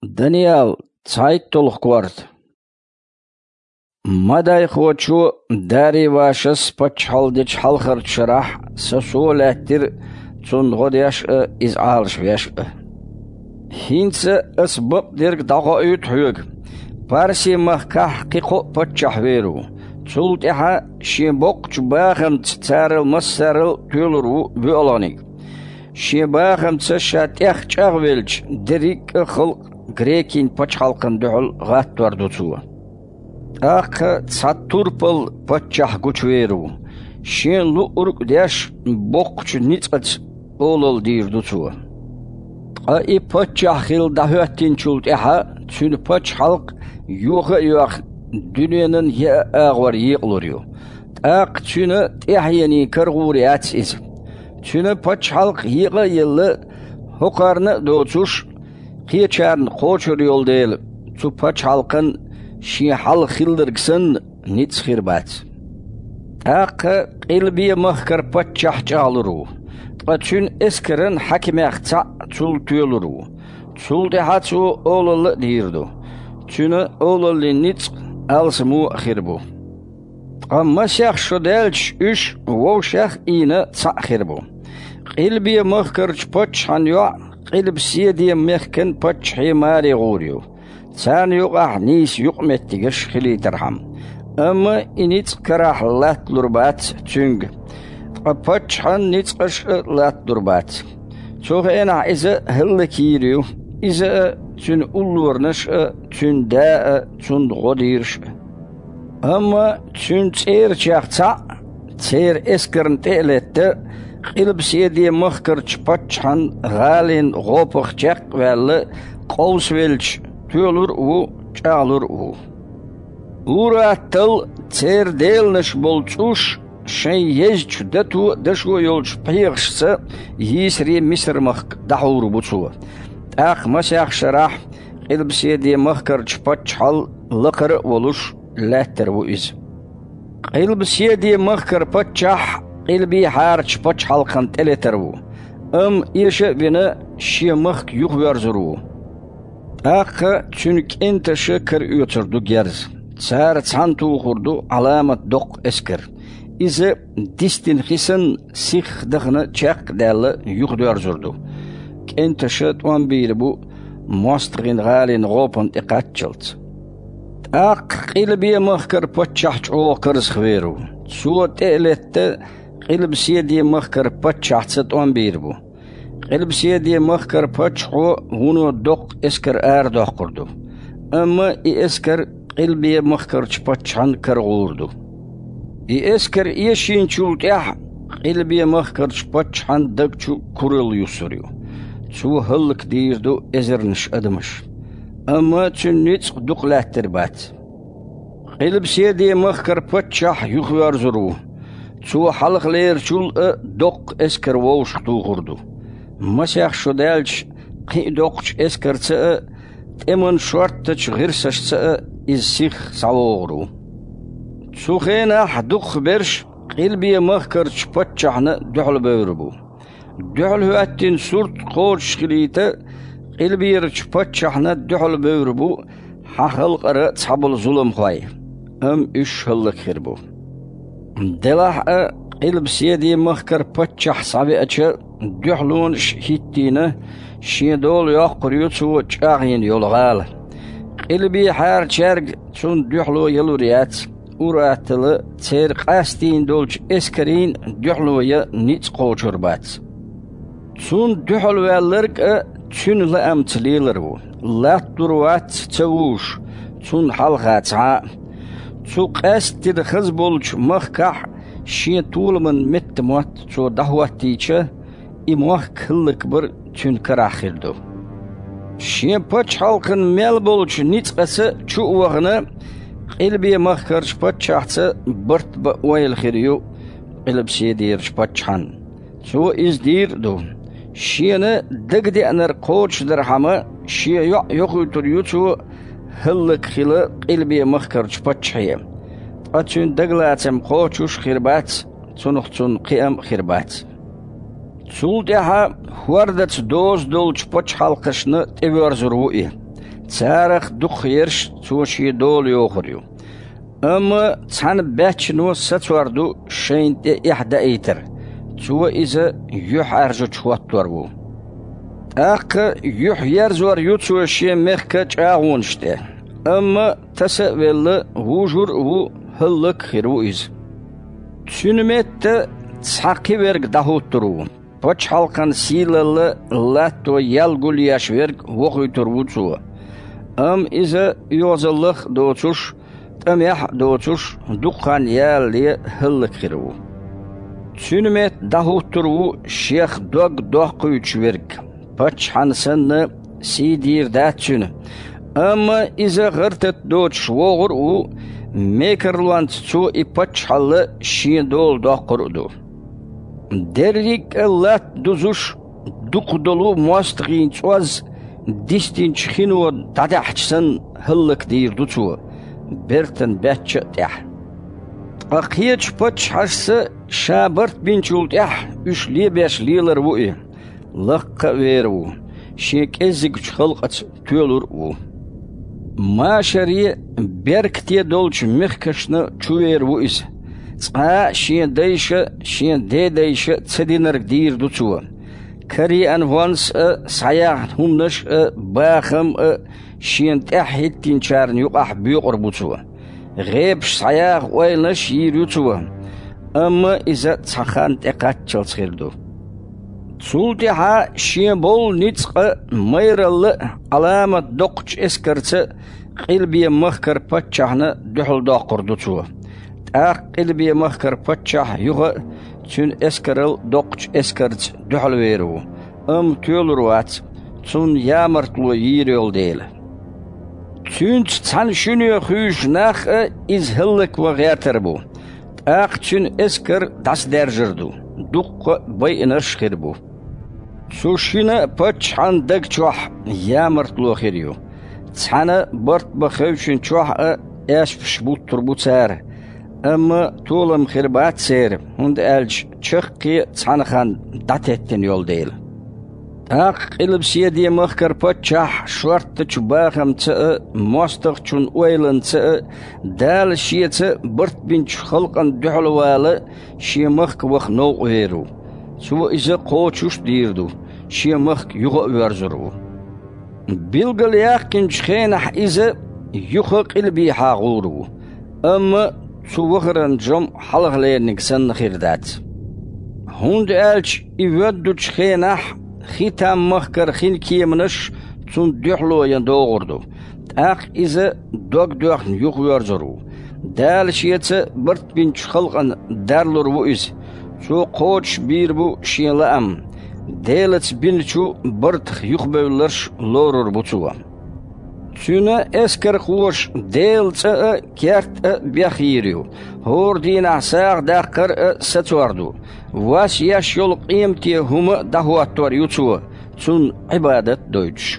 Daniel, Zeit толквард. Мадай хочу дари вашас пачхалдич халхар шарах сосолаттир цун годяш из алш вяш. Хинца асбаб дирг дагоют хуг. Парси махках киқо пачхверу. Цултиха шибок чбахам царл масарл тюлру биолоник. Шибахам цашатях чагвелч дирик хал грекин пачхалкан духл гаттвардуцуа. Ах цатурпал пачах гучверу. Шен лу урк дяш бокч ницац олол дирдуцуа. И пачах хил дахуаттин чултиха цүн пачхалк юха юах дünyanın ya ağvar yıqlırıyor. Aq çünü tihyani kırğuriyat iz. Çünü paçhalq yığı yıllı hukarını doğuçuş qiyçarın qoçur yol değil. Çü paçhalqın şihal xildırgısın nits xirbat. Aq qilbiye mahkar paçah çağlırı. Çün eskirin hakimeqça çul tüyülürü. Çul dehatçu oğlulu dirdu. Çünü oğlulu nits alsmu xirbu. Amma şah şodelç üç voşah ina xirbu. Qilbiye mahkarç paçhan yo qilbsiye diye mehken paç himari guriyo. San yuqah nis yuqmettigish xilitirham. Amma init karah lat lurbat çüng. Paçhan nits qash lat durbat. Çoğu ena ize hillekiriyo. İze çün ullurnish çün da çün godirsh. Ama çün çer çaqça çer eskern telette qilbsiye diye mahkarç paçhan galin gopıqçaq velle qovsvelç tölür u çağlır u. Uratıl çer delnish bolçuş şey yezç datu daşo yolç payıqsa yisri misrmaq dahur buçu. Aq masaq şarah qilbsiye diye mahkarç paçhal laqır oluş latter bu iz. Qilbsiye diye mahkar paçah qilbi harç paçhal qan teleter bu. İşe beni şimaq yuqverzuru. Aq çünk ente şekir üturdu gerz. Çar çantu qurdu alamat doq esker. İze distin xisin six dağını çaq dalı yuqverzurdu. Ente şetwan bir bu mostrin galin ropan iqatçılt. Aq qilbiye mahkar paçah çoqırız xveru. Suot elette qilbsiye diye mahkar paçah çetwan bir bu. Qilbsiye diye mahkar paçhu hunu doq esker er doq qurdu. Amma esker qilbiye mahkar paçhan karğurdu. Esker yeşin çultah qilbiye mahkar paçhan daqçu kurul yusuriyo. Çu hıllık dirdu ezerniş admış. Ama çünnit duqlattir bat. Qilbsiye diye mahkar paçah yuqverzuru. Çu halqler çul doq esker voş tuğurdu. Masaq şodelç qi doqç eskerçe teman şortç gırsaşçe iz six savoğru. Çu xena duq berş qilbiye mahkar paçahna duhl bövrbu. Duhl hüattin surt qoç xilite qilbir paçahna duhl bövrbu haqılqara çabul zulum xoy. Üç hıllık xirbu. Delah qilbsiye diye mahkar paçah saviçe duhlun hittine şidol yoq quriyo çu çağın yolğal. Qilbi har çerg çun duhlu yeluriyat uratılı çer qastin dolç eskerin duhluya nits qoçurbat. Çun duhlvellerg çün la amtliler bu. Lat durvat çavuş çun halqaça çu qastir xız bolç mahkah şi tulman metmat çu dahwatiçe imah kıllık bir çün karaxildu. Şi paç halkın mel bolç nitsqası çu uğını qilbiye mahkarç paçahça bırt ba oyel xiriyo qilbsiye dirç paçhan. Çu izdirdu. Şi'ni digdi anar qoç dirhamı şi yok ütürüyo çu hıllık xili qilbiye mahkarç paçhayım. Açın daglaçam qoçuş xirbat çunuqçun qiyam xirbat. Çul deha huardat doz dolç paç halqışını teverzuru. царах дух ерш цуши дол йохрю. цан бачно сацварду шейнте ихда эйтер. Цуа иза юх аржу чуаттуарву. Ақ юх ярзуар ютсуа шие мехка чаагунште. Таса велла вужур ву хыллык хиру из. Цюнметте цақи верг дахуттуру. Поч халкан силалы латто ялгул яш верг вохуйтурву цуа. Иза йозаллых доцуш, тамях доцуш, дукхан ялли хыллык хиру. Цюнмет дахуттуру шех дог дохкуйч верг. Поч хансанны сидир датчүн. Иза гыртет доч вогур у мекерлуан цу и поч халлы шин дол дохкуруду. Дерлик лат дузуш дуқдолу мостғин цуаз дистин чхинуа дадахчсан хыллык дирду цу. Бертен бәтчі тях. Ақиеч поч харсы шабырт бинчул тях үш лебеш лилар вуи. Лыққа веру. Шекезик чхылқац төлур у. Машари беркте долч мехкашны чувер вуис. Шин дейша цединарг дирду цу. Кари анванс саяг хумнаш бахам шин тахиттин чарн юqah бюqur буцу. Гебш саяг ойлаш йирюцу. Иза цахан текатчыл схирду. Цултиха шин бол ницқа майраллы аламат доқч эскарцы қилбия махкар патчахны духул доқурду цу. قلبي مخكر فتح يغ تون اسكرل دوقش اسكرت دحل ويرو تولروات تون يامرتلو يريول ديل تون تان شنو خوش ناخ از هلك وغيرتربو تون اسكر داس درجردو دوق باي انرش خربو سوشينا فتح عندك چوح يامرتلو خيريو تانا برت بخوشن چوح اش بشبوت تربو تار طولم خربات سير هند ألج شقي تسانخان داتتن يول ديل قلب سيدي مخكر بتشح شورت تشباخم موستغ چون ويلن دال شيت برت بنش خلقن دحلواله شي مخك وخ نو ويرو سو إذا قوچوش ديردو شي مخك يغو ورزرو بيلغل ياقنش خينح إذا يخو قلبي حاغورو Zuwacheren jom halgleernik sen girdaat. Hund elch iwedduch geenach gita machker gin kiemnes zun duhlo yen dogordu. Ach ize dogdurn yughwerzoru. Dal shietse bert bin chalqan darlur wo is. Zo qoch bir bu shilaam. Delets binchu bert yughbewlers lorur butsuwa. Tuna esker خوش دل كرت بخيريو هوردين عساق داقر ستواردو واس يشيل قيمتي هم دهواتور يوتسو تون عبادة دويتش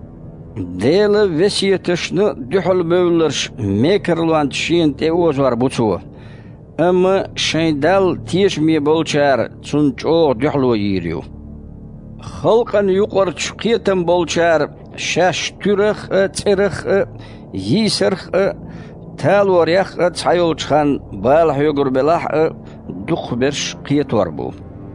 دل وسيتشن دحل بولرش ميكرلوان تشين تيوزوار بوتسو شين دل تيش مي بولشار تون چو دحلو يريو خلقا يقرش قيتم بولشار شاش تورخ تيرخ يسرخ تالوريخ تايولچخان بالح يغر بلاح دخ برش قيتوربو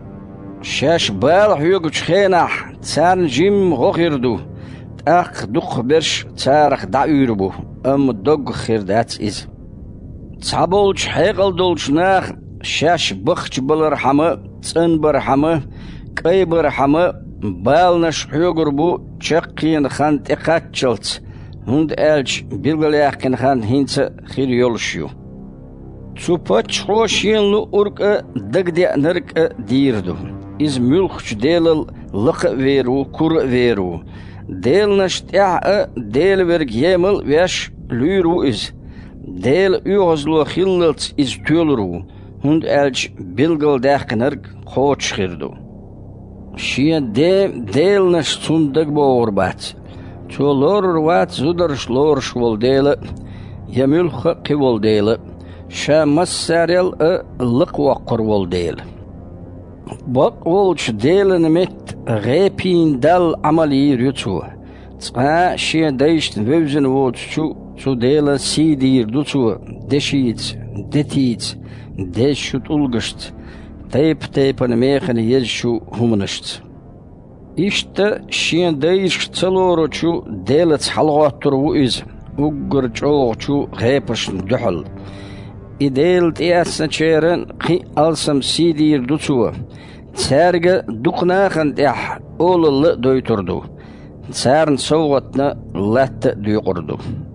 شاش بالح يغچخينح تسان جيم غوخيردو اخ دخ برش تارخ دايربو دغ خيردات از تابولچ حيقل دولچناخ شاش بخچ بلرحمه تن برحمه قي برحمه بالنش حيغربو چقين خان تقاتشلت هند الج بيلغلاقين خان هينس خير يولشيو تسوباتش خوشين لو أورك دقدي نرك ديردو إز ملخش ديل لق ويرو كور ويرو ديل نشتع ديل ورق يمل ويش ليرو إز ديل يوغزلو خيلت إز تولرو هند الج بيلغل داق نرك خوش خيردو شيا ديل نش صندق بوربات تولور وات زودرش لورش والديل يملخ قول ديل شا مساريل لق وقر والديل بق والش ديل نمت غيبين دال عملي ريتو شين دايشت ويوزن ووت شو ديلا سيدير دوتو دشيت دتيت دش شو تولغشت تيبن ميخن يجشو همنشت إشتا شين دايشت تلورو شو ديلت حلغاتر وإز وقر جو شو غيبش دحل إديلت إياسنا شيرن قي ألسم سيدير دوتو تسارغ دقناخن تح أول دويتردو سارن صوتنا لات ديقردو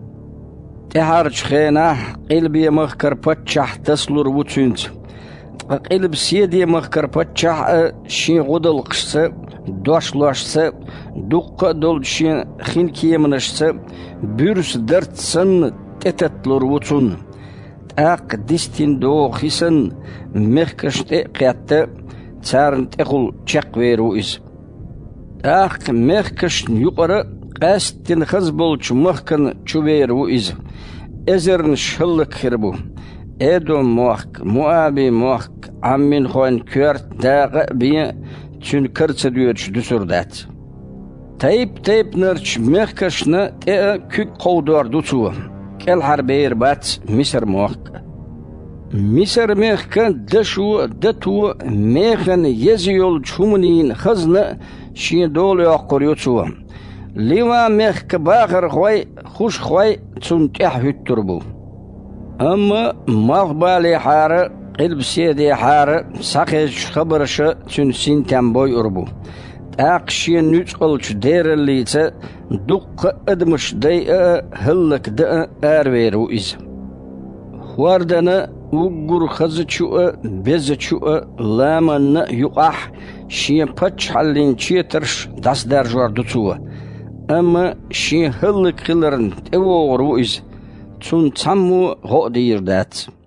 تهارج خينا قلبي مخكر بتشح تسلور وتسنت قلب سيدي مخكر بتشح شين غدل قشت دوش لاشت دق دول شين خين كيمنشت بيرس درت سن تتتلور وتسن اق ديستين دو خيسن مخكشت قيات سارن تقول تشق ويرو إز أخ مخكش يقرأ قاستن خزبول مخكن شويرو إز إزرن شلك خربو إدو موخك مؤابي موخك عمين خوان كورت داغ بيا تون كرت ديوش دسردات تايب نرش مخكشنا تأ كيك قودور دوتو كل حربير بات مصر موخك مصر مخكن دشو دتو مخن يزيول شومنين خزنة شين دول يقريوتو لما مخك باخر خوي خوش خوي تنتح التربو أما مغبالي حارة قلب سيدي حارة ساقش خبرش تنسين تنبوي أربو أقشين نتقلش دير الليتا دق أدمش دايقة هلك داء أرويرو إز واردنا وقر خزتشو بزتشو لامن يقح شين باتش حلين تشيترش داس دار جوار دوتو أما شين هلك خلرن تيوغ روئز تون تامو غو دير دات